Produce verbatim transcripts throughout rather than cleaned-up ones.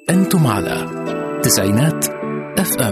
أنتم على تسعينات اف ام.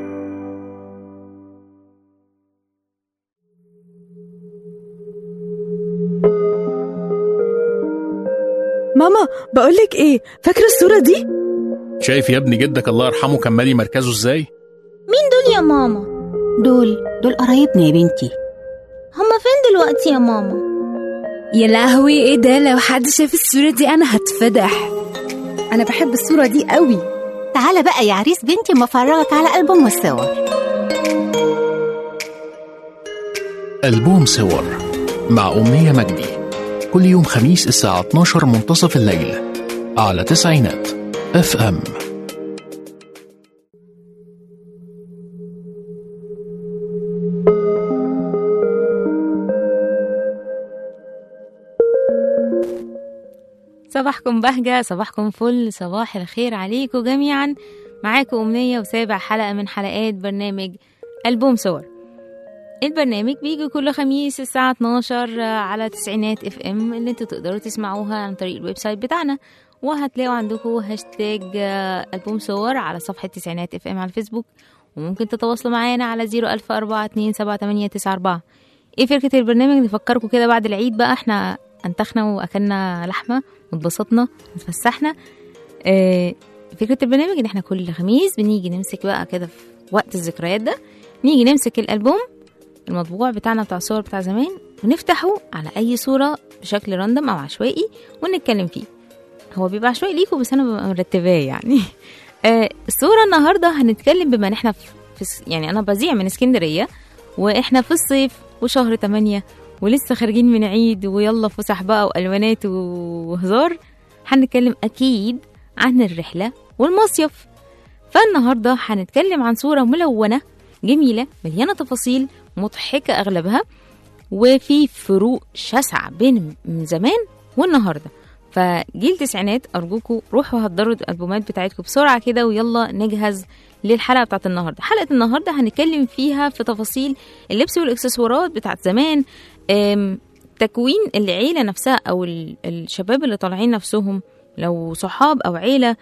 ماما بقولك ايه، فاكرة الصورة دي؟ شايف يا ابني جدك الله يرحمه كان مالي مركزه ازاي؟ مين دول يا ماما؟ دول دول قرايبنا يا بنتي. هما فين دلوقتي يا ماما؟ يا لهوي ايه ده، لو حد شاف الصورة دي انا هتفضح. انا بحب الصورة دي قوي. تعالى بقى يا عريس بنتي ما افرجك على ألبوم الصور. ألبوم صور مع أمنية مجدي، كل يوم خميس الساعة اتناشر منتصف الليل على تسعينات اف ام. صباحكم بهجة، صباحكم فل، صباح الخير عليكم جميعا. معاكم أمنية وسابع حلقة من حلقات برنامج ألبوم صور. البرنامج بيجي كل خميس الساعة اتناشر على تسعينات اف ام، اللي انتوا تقدروا تسمعوها عن طريق الويب سايت بتاعنا، وهتلاقوا عندكم هاشتاج ألبوم صور على صفحة تسعينات اف ام على الفيسبوك، وممكن تتواصلوا معانا على زيرو ألف أربعة اتنين سبعة تمانية تسعة أربعة. ايه فكرة البرنامج؟ نفكركم كده بعد العيد بقى احنا انتخنا واكلنا لحمة واتبسطنا واتفسحنا. اه فكرة البرنامج ان احنا كل خميس بنيجي نمسك بقى كده في وقت الذكريات ده، نيجي نمسك الألبوم المطبوع بتاعنا بتاع الصور بتاع زمان ونفتحه على أي صورة بشكل راندم أو عشوائي ونتكلم فيه. هو بيبقى عشوائي ليكم بس أنا ببقى مرتباه يعني. آه الصورة النهاردة هنتكلم بما إن إحنا في يعني أنا بذيع من اسكندرية وإحنا في الصيف وشهر تمانية ولسه خارجين من عيد ويلا فسح بقى وألوانات وهزار. هنتكلم أكيد عن الرحلة والمصيف. فالنهاردة هنتكلم عن صورة ملونة جميلة مليانة تفاصيل مضحكة أغلبها، وفي فروق شاسعة بين من زمان والنهاردة. فجيل تسعينات أرجوكوا روحوا هدروا الألبومات بتاعتكم بسرعة كده ويلا نجهز للحلقة بتاعت النهاردة. حلقة النهاردة هنتكلم فيها في تفاصيل اللبس والإكسسوارات بتاعت زمان، تكوين العيلة نفسها أو الشباب اللي طالعين نفسهم لو صحاب أو عيلة.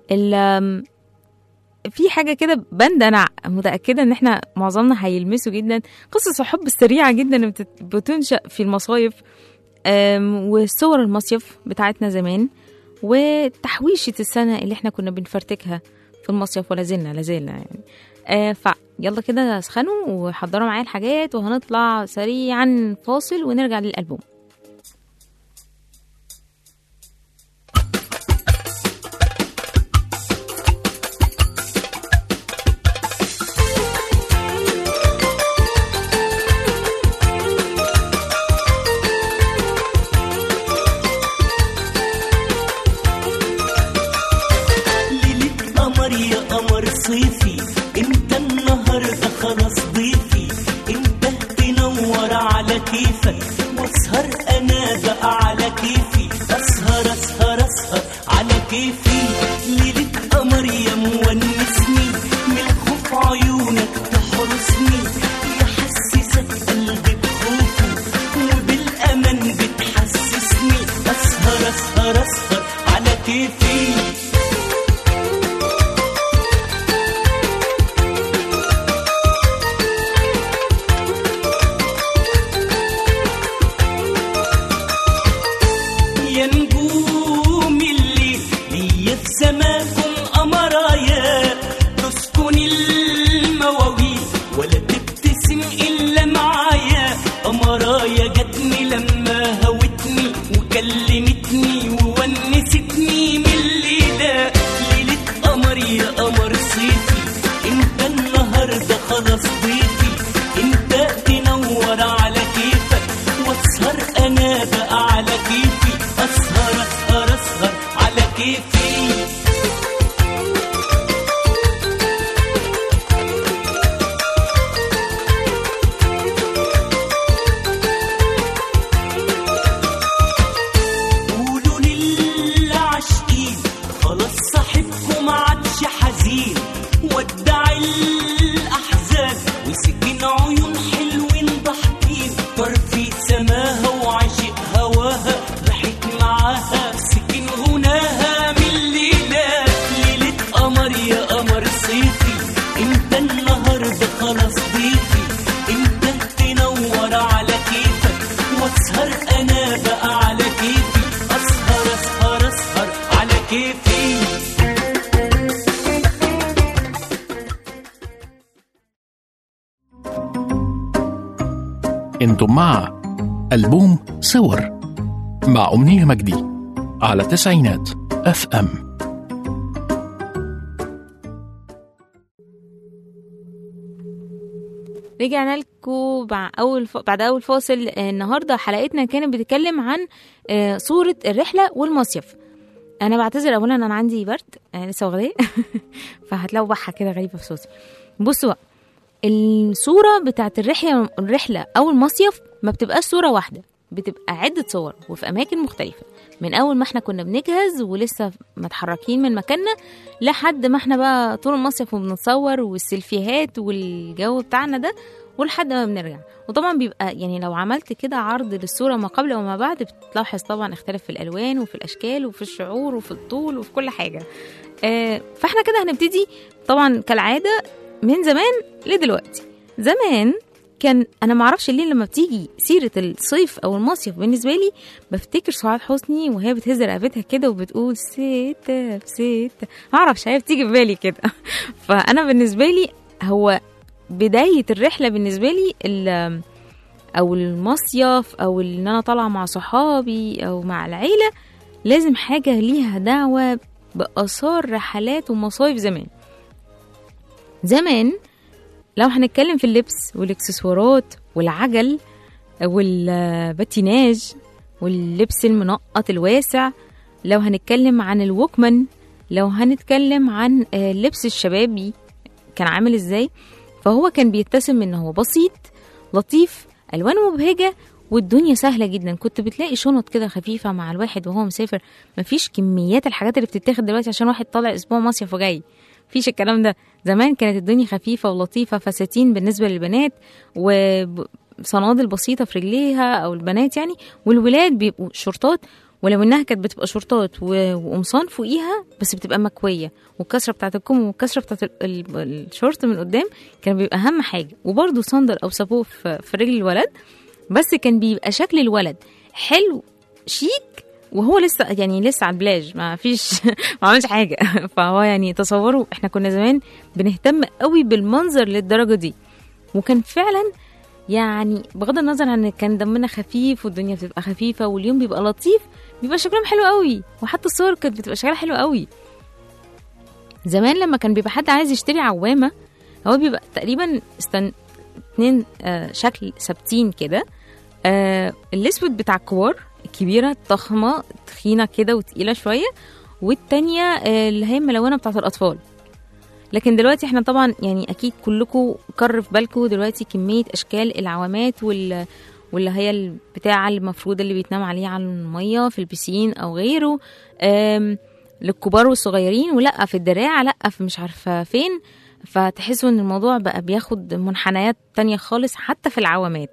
في حاجة كده بند أنا متأكدة إن إحنا معظمنا هيلمسوا جدا، قصص الحب السريعة جدا اللي بتنشأ في المصايف، والصور المصيف بتاعتنا زمان، وتحويشة السنة اللي إحنا كنا بنفرتكها في المصيف ولا زلنا لازلنا يعني. آه فيلا كده سخنوا وحضروا معايا الحاجات وهنطلع سريعا فاصل ونرجع للألبوم. صيفي انت النهارده خلاص ضيفي، انت تنور على كيفك واسهر انا بقى على كيفي، اسهر اسهر اسهر على كيفي. ليلة قمر يا مونسني من خوف عيونك تحرسني، يحسسك قلبي بخوفه وبالامان بتحسسني، اسهر اسهر اسهر على كيفي. مرايا جتني لما هوتني وكلمتني وونستني من أنتم مع ألبوم صور مع أمنية مجدي على تسعينات أف أم. رجعنا لكم بعد أول ف... بعد أول فاصل. النهاردة حلقتنا كانت بتتكلم عن صورة الرحلة والمصيف. أنا بعتذر أولا أنا عندي برد لسه واخداه فهتلاقوا بحة كده غريبة في صوتي. بصوا بقى، الصورة بتاعت الرحلة الرحلة أو المصيف ما بتبقاش صورة واحدة، بتبقى عدة صور وفي أماكن مختلفة، من أول ما احنا كنا بنجهز ولسه متحركين من مكاننا لحد ما احنا بقى طول المصيف وبنتصور والسيلفيهات والجو بتاعنا ده ولحد ما بنرجع. وطبعا بيبقى يعني لو عملت كده عرض للصورة ما قبل وما بعد بتلاحظ طبعا اختلاف في الألوان وفي الأشكال وفي الشعور وفي الطول وفي كل حاجة. اه فاحنا كده هنبتدي طبعا كالعادة من زمان لدلوقتي. زمان كان انا ما اعرفش ليه لما بتيجي سيره الصيف او المصيف بالنسبه لي بفتكر سعاد حسني وهي بتهز رقبتها كده وبتقول ستة ستة، ما اعرفش هي بتيجي في بالي كده. فانا بالنسبه لي هو بدايه الرحله بالنسبه لي او المصيف او ان انا طالعه مع صحابي او مع العيله لازم حاجه ليها دعوه باثار رحلات ومصايف زمان. زمان لو هنتكلم في اللبس والاكسسوارات والعجل والباتيناج واللبس المنقط الواسع، لو هنتكلم عن الوكمان، لو هنتكلم عن اللبس الشبابي كان عامل ازاي، فهو كان بيتسم انه هو بسيط لطيف الوانه مبهجه والدنيا سهله جدا. كنت بتلاقي شنط كده خفيفه مع الواحد وهو مسافر، مفيش كميات الحاجات اللي بتتاخد دلوقتي عشان واحد طالع اسبوع مصيف وجاي، فيش الكلام ده. زمان كانت الدنيا خفيفة ولطيفة، فساتين بالنسبة للبنات وصنادل بسيطة في رجليها أو البنات يعني، والولاد بيبقوا شورتات، ولو إنها كانت بتبقى شورتات وقمصان فوقيها بس بتبقى مكوية، والكسرة بتاعت الكم والكسرة بتاعت الشورت من قدام كان بيبقى أهم حاجة، وبرضو صندل أو سابو في رجل الولد، بس كان بيبقى شكل الولد حلو شيك وهو لسه يعني لسه على البلاج ما فيش ما عملش حاجه. فهو يعني تصوروا احنا كنا زمان بنهتم قوي بالمنظر للدرجه دي، وكان فعلا يعني بغض النظر عن كان دمنا خفيف والدنيا بتبقى خفيفه واليوم بيبقى لطيف بيبقى شكلهم حلو قوي، وحتى الصور كانت بتبقى شكلها حلو قوي. زمان لما كان بيبقى حد عايز يشتري عوامه هو بيبقى تقريبا استن... اتنين آه شكل ثابتين كده، آه الاسود بتاع الكبار الكبيرة الضخمة تخينة كده وتقيلة شوية، والتانية اللي هي ملونة بتاعت الأطفال. لكن دلوقتي احنا طبعا يعني أكيد كلكم كر في بالكم دلوقتي كمية أشكال العوامات وال واللي هي البتاعة المفروض اللي بيتنام عليه على المية في البسين أو غيره، للكبار والصغيرين، ولأ في الدراع لأ في مش عارفة فين. فتحسوا ان الموضوع بقى بياخد منحنيات تانية خالص. حتى في العوامات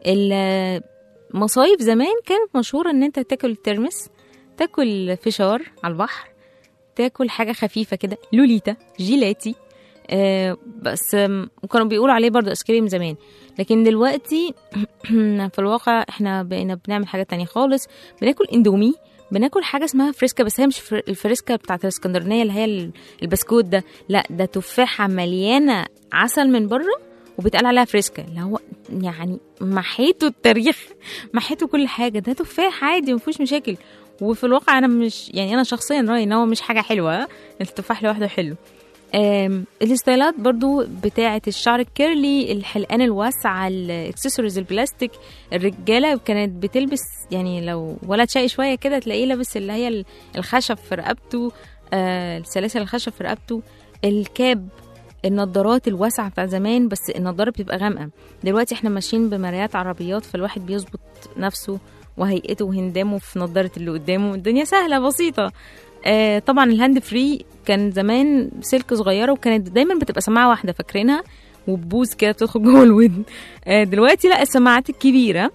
مصايف زمان كانت مشهورة ان انت تاكل ترمس، تاكل فشار على البحر، تاكل حاجة خفيفة كده لوليتا جيلاتي، آه بس وكانوا بيقولوا عليه برضو اسكريم زمان. لكن دلوقتي في الواقع احنا بقينا بنعمل حاجة تانية خالص، بناكل اندومي، بناكل حاجة اسمها فريسكا، بس هي مش الفريسكا بتاعت الاسكندرانية اللي هي البسكوت ده، لا ده تفاحة مليانة عسل من بره وبيتقال عليها فريسكا، اللي هو يعني محيته التاريخ محيته كل حاجة، ده تفاح عادي مفيش مشاكل. وفي الواقع أنا مش يعني أنا شخصيا رأيي إن هو مش حاجة حلوة، التفاح لوحده حلو. الستايلات برضو بتاعة الشعر الكيرلي، الحلقان الواسعة، الاكسسوارز البلاستيك، الرجالة كانت بتلبس يعني لو ولد شقي شوية كده تلاقيه لابس اللي هي الخشب في رقبته، السلاسل الخشب في رقبته، الكاب، النظارات الواسعة بتاع زمان بس النظارة بتبقى غامقة. دلوقتي احنا ماشيين بمرايات عربيات فالواحد بيظبط نفسه وهيئته وهندامه في نظارة اللي قدامه، الدنيا سهلة بسيطة. آه طبعا الهاند فري كان زمان سلك صغيرة وكانت دايما بتبقى سماعة واحدة فاكرينها وبوز كده بتدخل جوه الودن. آه دلوقتي لا السماعات الكبيرة.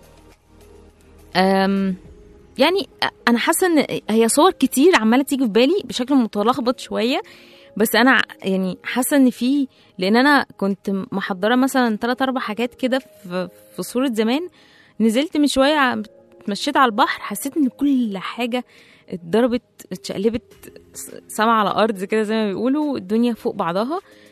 يعني انا حاسة ان هي صور كتير عمالة تيجي في بالي بشكل متلخبط شوية، بس انا يعني حاسه ان في، لان انا كنت محضره مثلا ثلاثة أربعة حاجات كده في في صوره زمان، نزلت من شويه اتمشيت على البحر حسيت ان كل حاجه اتضربت اتشقلبت سما على ارض كده زي ما بيقولوا، الدنيا فوق بعضها.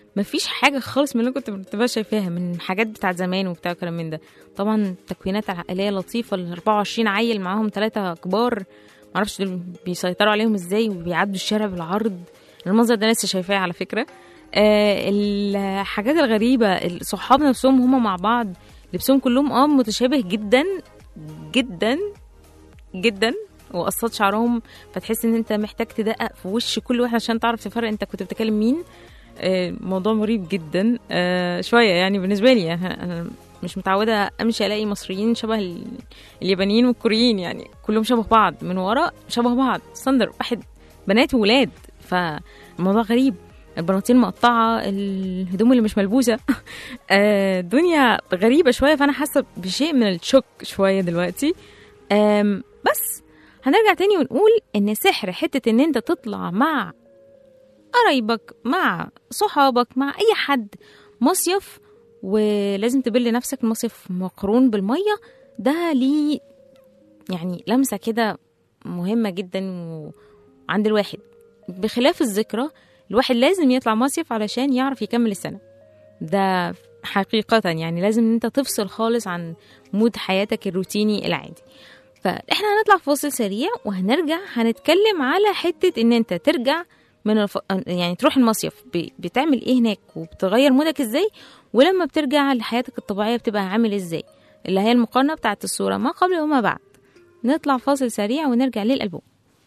مفيش حاجة خالص من اللي كنت بتبقى شايفاها من حاجات بتاعت زمان وبتاع كلام من ده. طبعا التكوينات العائلية لطيفة، ال أربعة وعشرين عيل معاهم ثلاثة كبار، معرفش دول بيسيطروا عليهم ازاي وبيعدوا الشارع بالعرض. المنظر ده لسه شايفاه على فكرة. آه الحاجات الغريبة، الصحاب نفسهم هما مع بعض لبسهم كلهم اه متشابه جدا جدا جدا، وقصات شعرهم، فتحس ان انت محتاج تدقق في وش كل واحد عشان تعرف تفرق انت كنت بتكلم مين. آه موضوع مريب جدا آه شوية يعني بالنسبة لي. يعني انا مش متعودة امشي الاقي مصريين شبه اليابانيين والكوريين، يعني كلهم شبه بعض من وراء، شبه بعض صندر واحد، بنات وولاد. فالموضوع غريب، البناطيل مقطعة، الهدوم اللي مش ملبوسة. الدنيا غريبة شوية، فأنا حاسة بشيء من الشوك شوية دلوقتي. بس هنرجع تاني ونقول إن سحر حتة إن أنت تطلع مع قرايبك، مع صحابك، مع أي حد مصيف، ولازم تبل نفسك المصيف مقرون بالمية، ده ليه يعني لمسة كده مهمة جدا عند الواحد. بخلاف الذكرى، الواحد لازم يطلع مصيف علشان يعرف يكمل السنة، ده حقيقة يعني لازم ان انت تفصل خالص عن مود حياتك الروتيني العادي. فاحنا هنطلع فاصل سريع وهنرجع هنتكلم على حتة ان انت ترجع من الف... يعني تروح المصيف ب... بتعمل ايه هناك وبتغير مودك ازاي، ولما بترجع لحياتك الطبيعية بتبقى عامل ازاي، اللي هي المقارنة بتاعت الصورة ما قبل وما بعد. نطلع فاصل سريع ونرجع للألبوم.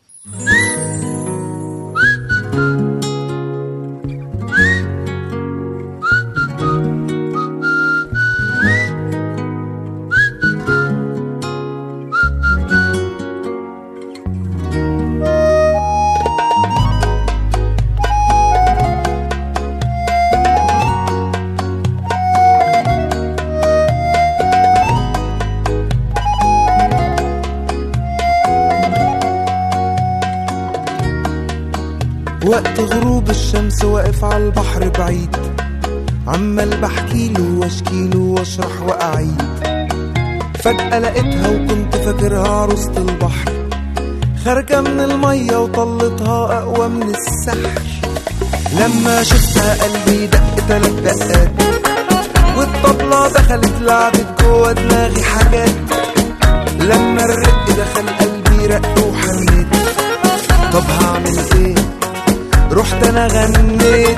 وقت غروب الشمس واقف على البحر بعيد، عمال بحكيله واشكيله واشرح واعيد. فجأة لقيتها وكنت فاكرها عروسة البحر، خارجة من المية وطلتها اقوى من السحر. لما شفتها قلبي دق تلات دقات، والطبلة دخلت لعبت جوا دماغي حاجات. لما الرق دخل قلبي رق وحنيت، طب هعمل ايه؟ رحت انا غنيت.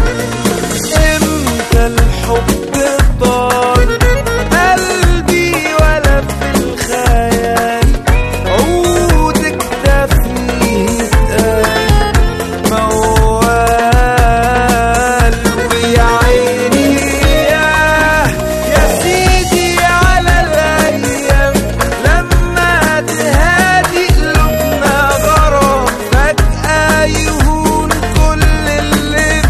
امتى الحب طال قلبي ولا في الخيال، عودك ده فيه اتقال موال. ويا عيني يا يا سيدي على الايام، لما تهادي قلوبنا غرام فجأة يهون كل اللي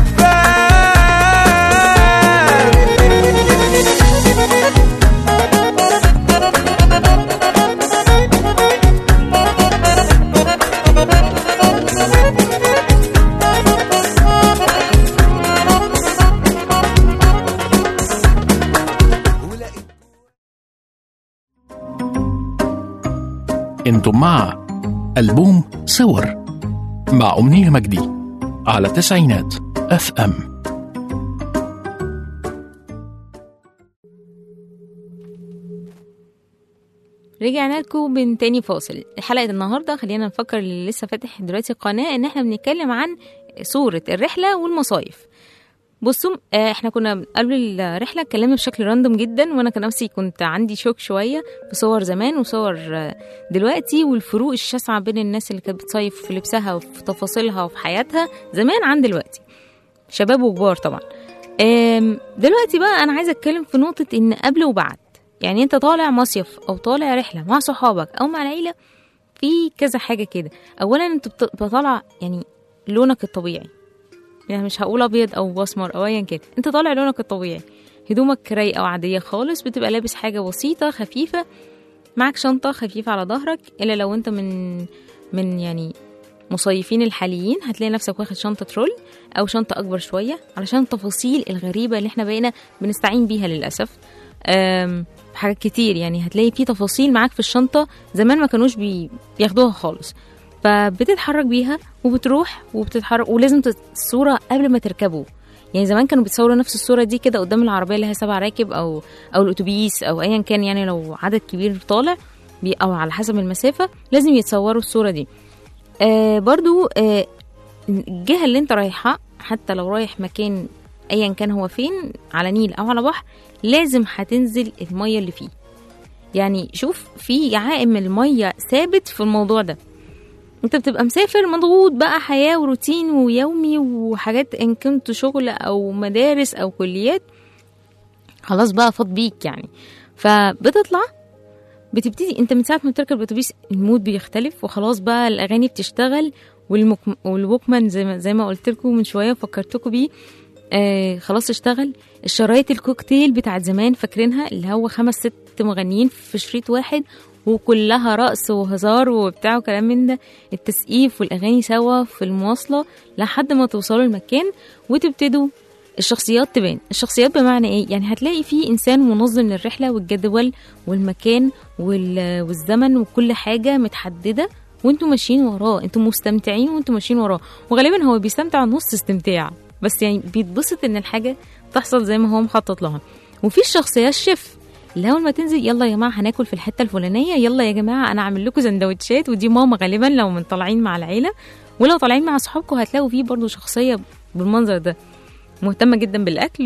انتم مع ألبوم صور مع أمنية مجدي على تسعينات اف ام. رجعنا لكم من تاني فاصل. حلقة النهاردة خلينا نفكر اللي لسه فاتح دلوقتي القناة ان احنا بنتكلم عن صورة الرحلة والمصايف. بصوا احنا كنا قبل الرحلة اتكلمنا بشكل راندوم جدا، وانا كان نفسي كنت عندي شوك شوية بصور زمان وصور دلوقتي، والفروق الشاسعة بين الناس اللي كانت بتصيف في لبسها وفي تفاصيلها وفي حياتها زمان عن دلوقتي، شباب وكبار طبعا. دلوقتي بقى انا عايزة اتكلم في نقطة ان قبل وبعد. يعني انت طالع مصيف او طالع رحلة مع صحابك او مع العيلة، في كذا حاجة كده. اولا انت بتطلع يعني لونك الطبيعي، يعني مش هقول ابيض او اسمر او ايا كده، انت طالع لونك الطبيعي، هدومك رايقه وعاديه خالص، بتبقى لابس حاجه بسيطه خفيفه، معاك شنطه خفيفه على ظهرك. الا لو انت من من يعني مصيفين الحاليين هتلاقي نفسك واخد شنطه رول او شنطه اكبر شويه، علشان التفاصيل الغريبه اللي احنا بقينا بنستعين بيها للاسف حاجات كتير. يعني هتلاقي في تفاصيل معاك في الشنطه زمان ما كانوش بي بياخدوها خالص، فبتتحرك بيها وبتروح وبتتحرك. ولازم الصورة قبل ما تركبوا، يعني زمان كانوا بيتصوروا نفس الصوره دي كده قدام العربيه اللي هي سبع راكب او او الاتوبيس او ايا كان، يعني لو عدد كبير طالع بي او على حسب المسافه لازم يتصوروا الصوره دي. آه برضو آه الجهه اللي انت رايحها حتى لو رايح مكان ايا كان هو فين، على نيل او على بحر، لازم هتنزل الميه اللي فيه. يعني شوف في عائم الميه ثابت في الموضوع ده. انت بتبقى مسافر مضغوط بقى، حياه وروتين ويومي وحاجات، ان كنت شغل او مدارس او كليات خلاص بقى فاض بيك يعني. فبتطلع بتبتدي انت من ساعه ما بتركب الاتوبيس المود بيختلف، وخلاص بقى الاغاني بتشتغل والمك... والوكمان زي ما زي ما قلت لكم من شويه وفكرتكم بيه آه خلاص اشتغل. الشرايط الكوكتيل بتاعت زمان فاكرينها، اللي هو خمس ست مغنيين في شريط واحد وكلها رقص وهزار وبتاع وكلام من ده، التسقيف والاغاني سوا في المواصله لحد ما توصلوا المكان وتبتدوا الشخصيات تبان. الشخصيات بمعنى ايه؟ يعني هتلاقي فيه انسان منظم للرحله والجدول والمكان والزمن وكل حاجه متحدده وانتوا ماشيين وراه، انتوا مستمتعين وانتوا ماشيين وراه، وغالبا هو بيستمتع نص استمتاع بس يعني بيتبسط ان الحاجه تحصل زي ما هو مخطط لها. وفي الشخصيه الشيف اللي اول ما تنزل يلا يا جماعه هناكل في الحته الفلانيه، يلا يا جماعه انا اعمل لكم سندوتشات، ودي ماما غالبا لو من طالعين مع العيله، ولو طالعين مع اصحابكم هتلاقوا فيه برضو شخصيه بالمنظر ده مهتمه جدا بالاكل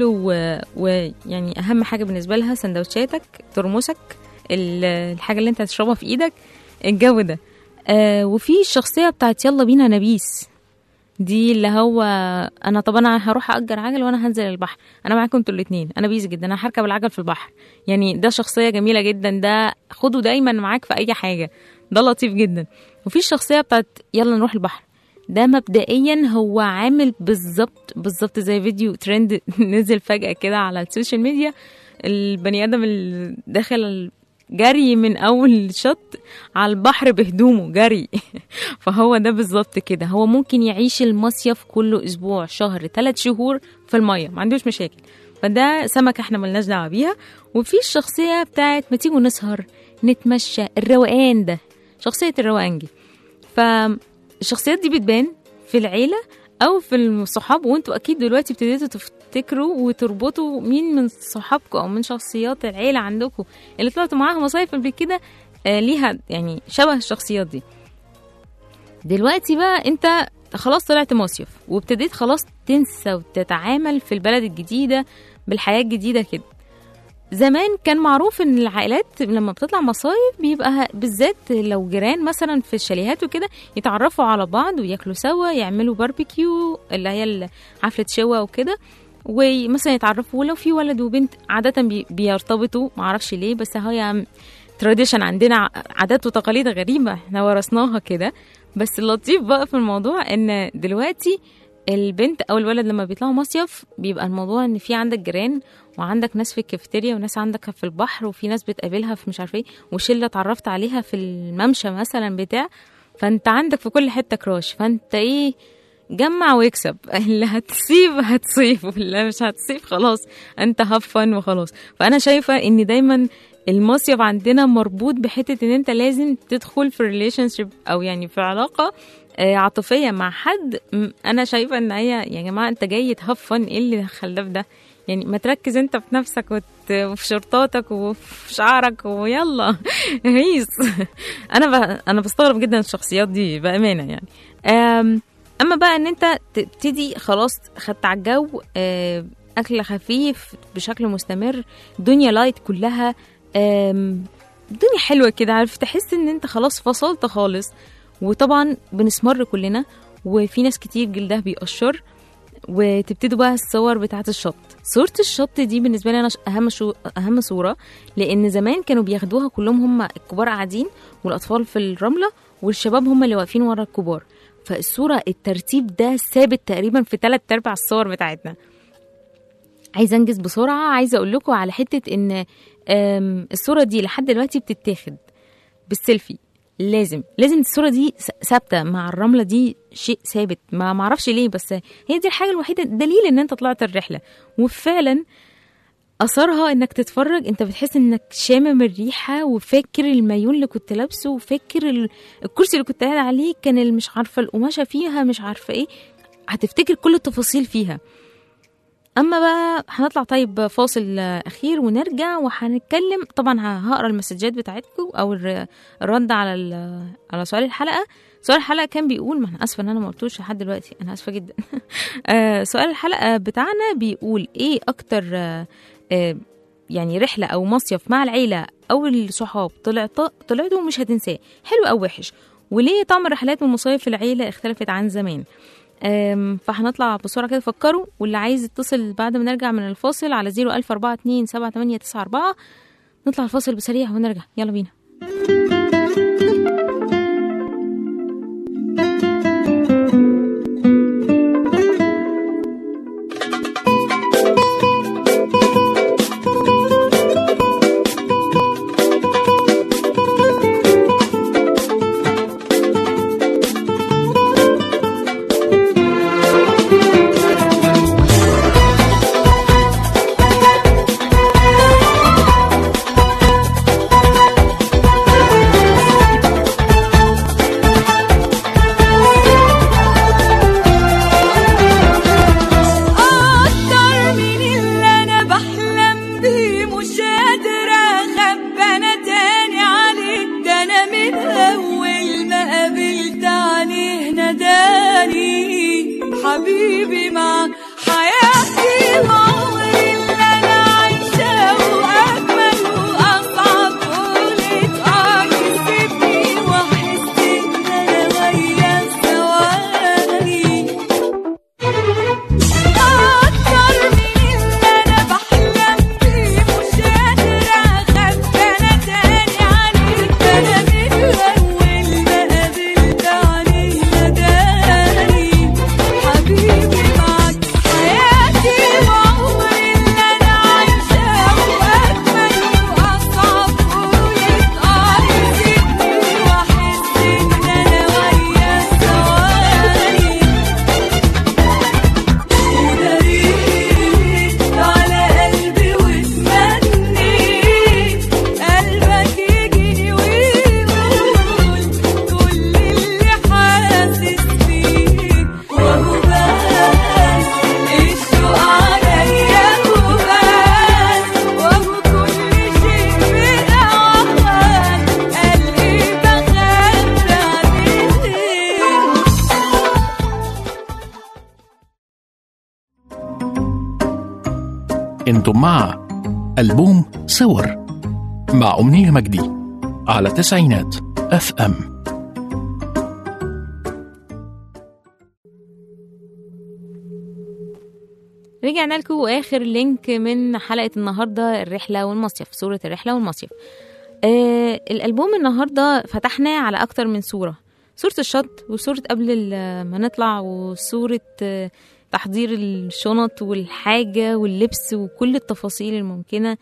ويعني و... اهم حاجه بالنسبه لها سندوتشاتك، ترمسك، الحاجه اللي انت هتشربها في ايدك، الجو ده. آه وفي الشخصيه بتاعت يلا بينا نبيس، دي اللي هو انا طب انا هروح اجر عجل وانا هنزل البحر، انا معاكم انتوا الاثنين، انا بيزي جدا، انا هركب العجل في البحر. يعني ده شخصيه جميله جدا، ده خده دايما معاك في اي حاجه، ده لطيف جدا. وفي الشخصيه بتاعت يلا نروح البحر، ده مبدئيا هو عامل بالظبط بالظبط زي فيديو ترند نزل فجاه كده على السوشيال ميديا، البني ادم اللي داخل جري من اول شط على البحر بهدومه جري فهو ده بالظبط كده. هو ممكن يعيش المصيف كله اسبوع، شهر، ثلاث شهور في الميه، ما عندوش مشاكل، فده سمك احنا ملناش دعوه بيها. وفي الشخصيه بتاعت ما تيجوا نسهر نتمشى، الروقان ده شخصيه الروقانجي. فالشخصيات دي بتبان في العيله او في الصحاب، وانتوا اكيد دلوقتي ابتديتوا تفتكروا وتربطوا مين من صحابكم او من شخصيات العيله عندكم اللي طلعتوا معاها مصايف قبل كده آه ليها يعني شبه الشخصيات دي. دلوقتي بقى انت خلاص طلعت مصيف وابتديت خلاص تنسى وتتعامل في البلد الجديده بالحياه الجديده كده. زمان كان معروف ان العائلات لما بتطلع مصايف بيبقى بالذات لو جيران مثلا في الشاليهات وكده يتعرفوا على بعض وياكلوا سوا، يعملوا باربيكيو اللي هي حفله شوا وكده، ومثلا يتعرفوا، ولو في ولد وبنت عاده بي بيرتبطوا، معرفش ليه بس هي تراديشن عندنا، عادات وتقاليد غريبه احنا ورثناها كده. بس اللطيف بقى في الموضوع ان دلوقتي البنت او الولد لما بيطلعوا مصيف بيبقى الموضوع ان في عندك جيران وعندك ناس في الكافيتيريا وناس عندك في البحر وفي ناس بتقابلها في مش عارفه ايه وشله اتعرفت عليها في الممشى مثلا بتاع، فانت عندك في كل حته كراش، فانت ايه جمع ويكسب، اللي هتصيب هتصيف واللي مش هتصيف خلاص انت هفن وخلاص. فانا شايفه ان دايما المصيف عندنا مربوط بحته ان انت لازم تدخل في ريليشن شيب او يعني في علاقه عاطفيه مع حد. انا شايفه ان هي يا جماعه انت جاي تهفن، ايه اللي دخل ده في ده؟ يعني ما تركز انت في نفسك وت... وفي شرطاتك وفي شعرك ويلا هيس. انا ب... انا بستغرب جدا الشخصيات دي بامانه يعني. أم... اما بقى ان انت تبتدي خلاص خدت على الجو، أم... اكل خفيف بشكل مستمر، دنيا لايت كلها، أم... الدنيا حلوه كده، عارف تحس ان انت خلاص فصلت خالص. وطبعا بنسمر كلنا وفي ناس كتير جلدها بيقشر، وتبتدوا بقى الصور بتاعه الشط. صورة الشط دي بالنسبة لي أنا أهم شو أهم صورة، لأن زمان كانوا بياخدوها كلهم هم الكبار قاعدين والأطفال في الرملة والشباب هم اللي واقفين ورا الكبار، فالصورة الترتيب ده ثابت تقريبا في ثلاث أرباع الصور بتاعتنا. عايزة أنجز بسرعة، عايزة أقول لكم على حتة إن الصورة دي لحد دلوقتي بتتاخد بالسيلفي، لازم لازم الصورة دي ثابتة مع الرملة دي، شيء ثابت، ما معرفش ليه بس هي دي الحاجة الوحيدة دليل ان انت طلعت الرحلة. وفعلا اثرها انك تتفرج، انت بتحس انك شامم الريحة وفاكر المايون اللي كنت لابسه وفاكر الكرسي اللي كنت قاعد عليه كان مش عارفة القماشة فيها مش عارفة ايه، هتفتكر كل التفاصيل فيها. اما بقى هنطلع طيب فاصل اخير ونرجع وهنتكلم. طبعا هقرا المسجات بتاعتكم او الرد على على سؤال الحلقه. سؤال الحلقه كان بيقول، ما انا اسفه ان انا ما قلتوش لحد دلوقتي، انا اسفه جدا. سؤال الحلقه بتاعنا بيقول ايه اكتر يعني رحله او مصيف مع العيله او الصحاب طلعت طلعته ومش هتنساه، حلو او وحش، وليه طعم الرحلات والمصايف في العيله اختلفت عن زمان. فهنطلع بسرعه كده، فكروا، واللي عايز يتصل بعد ما نرجع من الفاصل على صفر ألف أربعة اتنين سبعة تمانية تسعة أربعة. نطلع الفاصل بسريع ونرجع، يلا بينا. انتم مع ألبوم صور مع أمنية مجدي على تسعينات اف ام. رجعنا لكم واخر لينك من حلقة النهاردة، الرحلة والمصيف، صورة الرحلة والمصيف. آه الألبوم النهاردة فتحنا على أكتر من صورة، صورة الشط وصورة قبل ما نطلع وصورة آه تحضير الشنط والحاجة واللبس وكل التفاصيل الممكنة،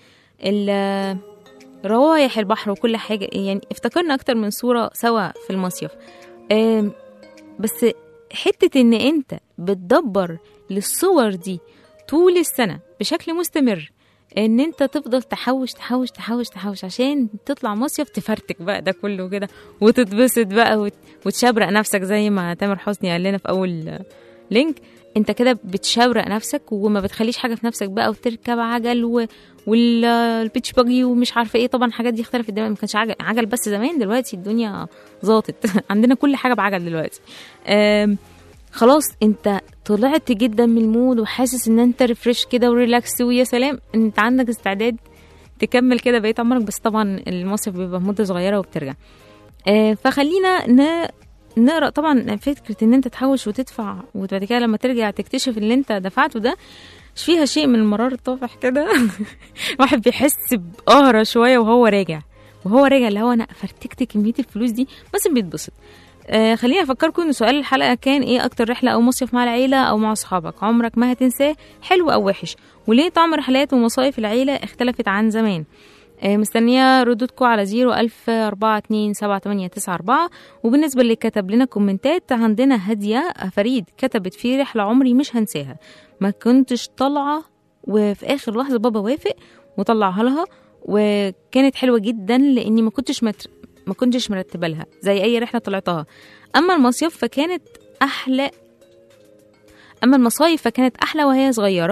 روايح البحر وكل حاجة. يعني افتكرنا أكتر من صورة سوا في المصيف. آه بس حتة إن أنت بتدبر للصور دي طول السنة بشكل مستمر، ان انت تفضل تحوش تحوش تحوش تحوش عشان تطلع مصيف تفرتك بقى ده كله كده وتتبسط بقى وتشبرق نفسك زي ما تامر حسني قال لنا في اول لينك. انت كده بتشبرق نفسك وما بتخليش حاجة في نفسك بقى، وتركب عجل و... والبيتش باجي ومش عارفة ايه. طبعا الحاجات دي اختلفت دلوقتي، ما كانش عجل, عجل بس زمان، دلوقتي الدنيا ظاطت عندنا كل حاجة بعجل دلوقتي. أم... خلاص انت طلعت جدا من المود وحاسس ان انت ريفريش كده وريلاكس ويا سلام، انت عندك استعداد تكمل كده بقيت عمرك. بس طبعا المصيف بيبقى مدة صغيرة وبترجع. اه فخلينا ن... نقرأ طبعا فكرة ان انت تحوش وتدفع وبعد كده لما ترجع تكتشف اللي انت دفعته ده فيها شيء من المرار الطافح كده. واحد بيحس بقهرة شوية وهو راجع وهو راجع اللي هو انا فرتكت كمية الفلوس دي، بس بيتبسط. آه خليني افكركم ان سؤال الحلقه كان ايه اكتر رحله او مصيف مع العيله او مع اصحابك عمرك ما هتنساه، حلو او وحش، وليه طعم رحلات ومصايف العيله اختلفت عن زمان. آه مستنيه ردودكم على زيرو ألف أربعة اتنين سبعة تمانية تسعة أربعة. وبالنسبه اللي كتب لنا كومنتات، عندنا هاديه فريد كتبت في رحله عمري مش هنساها، ما كنتش طالعه وفي اخر لحظه بابا وافق وطلعها لها، وكانت حلوه جدا لاني ما كنتش متر ما كنتش مرتبه لها زي اي رحله طلعتها. اما المصيف فكانت احلى اما المصايف فكانت احلى وهي صغيره،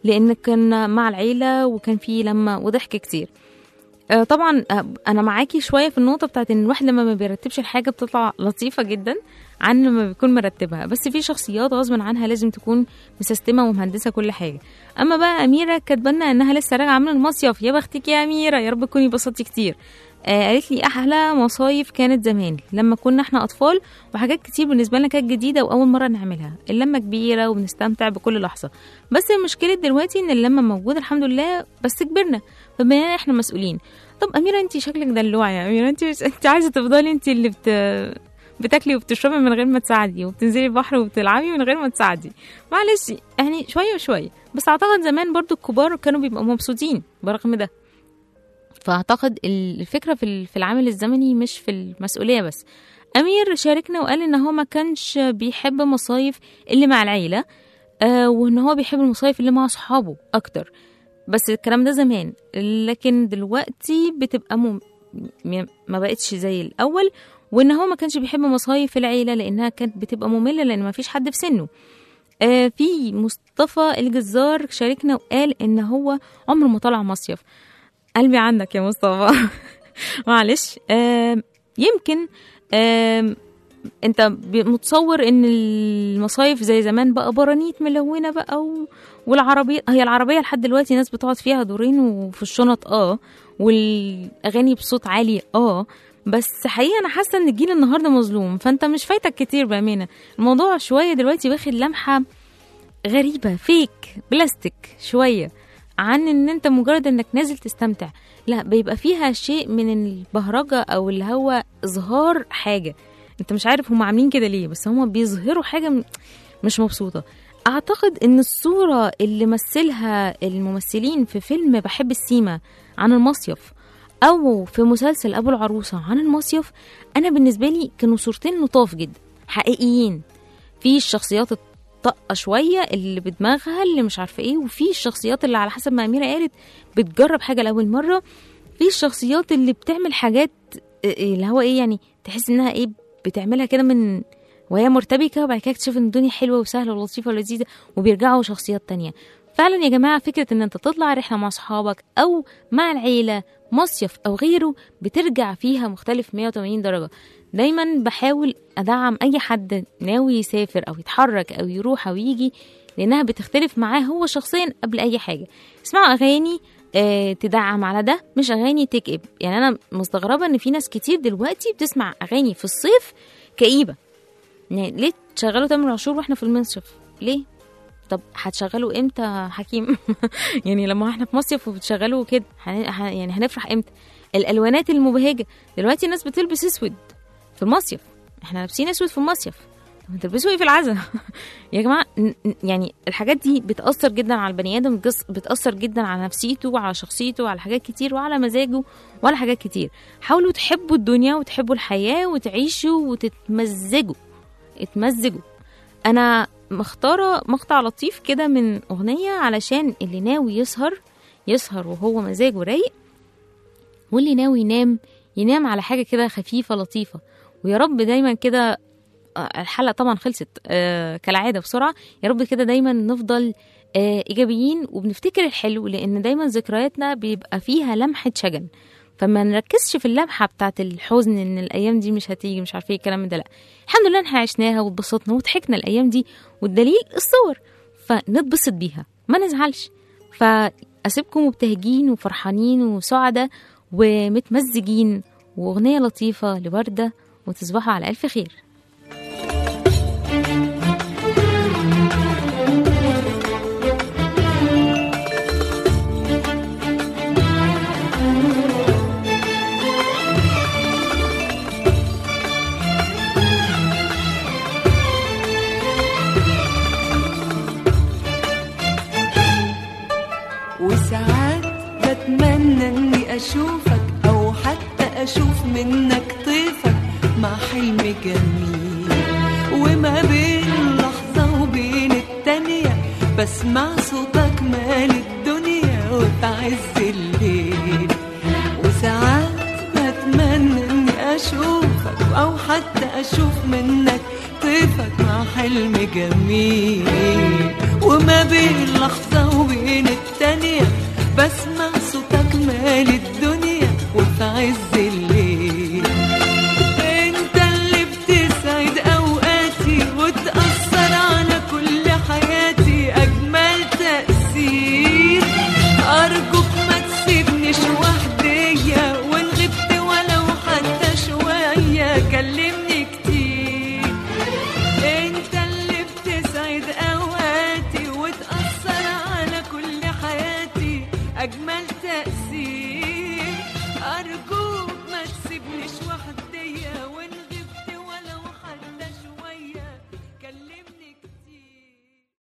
لأن كان مع العيلة وكان في لما وضحك كتير. آه طبعا آه أنا معاكي شوية في النقطة بتاعت إن الواحد لما ما بيرتبش الحاجة بتطلع لطيفة جدا عن لما بيكون مرتبها، بس في شخصيات غصبا عنها لازم تكون مسستمة ومهندسة كل حاجة. أما بقى أميرة كاتبالنا إنها لسه راجعة من المصيف، يا بختك يا أميرة، يا رب تكوني بسطتي كتير. آه قالت لي أحلى مصايف كانت زمان لما كنا احنا أطفال، وحاجات كتير بالنسبة لنا كانت جديدة وأول مرة نعملها، اللمة كبيرة وبنستمتع بكل لحظة. بس المشكلة دلوقتي إن اللمة موجودة الحمد لله، بس كبرنا فبقينا احنا مسؤولين. طب أميرة انتي شكلك دلوعة يا أميرة، انتي انتي عايزة تفضلي انتي اللي بت... بتاكلي وبتشربي من غير ما تساعدي، وبتنزلي البحر وبتلعبي من غير ما تساعدي. معلش يعني شوية وشوية. بس أعتقد زمان برضو الكبار كانوا بيبقوا مبسوطين برغم ده. فأعتقد الفكرة في في العامل الزمني مش في المسؤولية بس. أمير شاركنا وقال إن هو ما كانش بيحب مصايف اللي مع العيلة، آه وإن هو بيحب المصايف اللي مع صحابه أكتر، بس الكلام ده زمان. لكن دلوقتي بتبقى م... ما بقتش زي الأول، وإن هو ما كانش بيحب مصايف العيلة لأنها كانت بتبقى مملة لأن ما فيش حد في سنه. آه في مصطفى الجزار شاركنا وقال إن هو عمره ما طلع مصيف. قلبي عندك يا مصطفى. معلش. آه يمكن آه انت متصور ان المصايف زي زمان بقى برانيت ملونة بقى و... والعربية، هي العربية لحد دلوقتي ناس بتقعد فيها دورين وفي الشنط اه والاغاني بصوت عالي اه بس حقيقة انا حاسة ان الجيل النهاردة مظلوم، فانت مش فايتك كتير بأمانة. الموضوع شوية دلوقتي واخد لمحة غريبة، فيك بلاستيك شوية، عن ان انت مجرد انك نازل تستمتع. لا، بيبقى فيها شيء من البهرجة او اللي هو اظهار حاجة انت مش عارف هم عاملين كده ليه، بس هم بيظهروا حاجة مش مبسوطة. اعتقد ان الصورة اللي مثلها الممثلين في فيلم بحب السيما عن المصيف او في مسلسل ابو العروسة عن المصيف، انا بالنسبة لي كانوا صورتين لطاف جدا حقيقيين. في الشخصيات طاقة شوية اللي بدماغها اللي مش عارفة ايه، وفي الشخصيات اللي على حسب ما أميرة قالت بتجرب حاجة لأول مرة، في الشخصيات اللي بتعمل حاجات اللي هو ايه يعني تحس انها ايه بتعملها كده من وهي مرتبكة، وبعد كده تشوف ان الدنيا حلوة وسهلة ولطيفة ولذيذة وبيرجعوا شخصيات تانية. فعلا يا جماعة فكرة ان انت تطلع رحلة مع صحابك او مع العيلة مصيف او غيره بترجع فيها مختلف مية وتمانين درجة. دايما بحاول ادعم اي حد ناوي يسافر او يتحرك او يروح او يجي، لانها بتختلف معاه هو شخصيا قبل اي حاجة. اسمعوا اغاني اه تدعم على ده، مش اغاني تكئب. يعني انا مستغربة ان في ناس كتير دلوقتي بتسمع اغاني في الصيف كئيبة. يعني ليه تشغلوا تامر عاشور واحنا في المصيف؟ ليه؟ طب هتشغلوا امتى حكيم؟ يعني لما احنا في مصيف وبتشغلوا كده يعني هنفرح امتى؟ الالوانات المبهجة دلوقتي الناس بتلبس اسود في المصيف، احنا لابسين اسود في المصيف، طب تلبسوا ايه في العزا؟ يا جماعه يعني الحاجات دي بتاثر جدا على البني ادم، بتاثر جدا على نفسيته وعلى شخصيته وعلى حاجات كتير وعلى مزاجه وعلى حاجات كتير. حاولوا تحبوا الدنيا وتحبوا الحياه وتعيشوا وتتمزجوا اتمزجوا. انا مختاره مقطع لطيف كده من اغنيه علشان اللي ناوي يسهر يسهر وهو مزاجه رايق، واللي ناوي ينام ينام على حاجه كده خفيفه لطيفه. ويا رب دايما كده، الحلقة طبعا خلصت آه كالعادة بسرعة، يا رب كده دايما نفضل آه إيجابيين وبنفتكر الحلو، لأن دايما ذكرياتنا بيبقى فيها لمحة شجن، فما نركزش في اللمحة بتاعت الحزن إن الأيام دي مش هتيجي مش عارفة ايه الكلام ده. لا، الحمد لله احنا عشناها واتبسطنا وضحكنا الأيام دي، والدليل الصور، فنتبسط بيها ما نزعلش. فأسيبكم مبتهجين وفرحانين وسعدة ومتمزجين، وأغنية لطيفة لوردة، وتصبحوا على ألف خير. وساعات بتمنى اني اشوفك او حتى اشوف منك طيفك مع حلم جميل، وما بين لحظة وبين التانية بسمع صوتك مال الدنيا وفي عز الليل. وساعات بتمنى اني اشوفك او حتى اشوف منك طيفك مع حلم جميل، وما بين لحظة وبين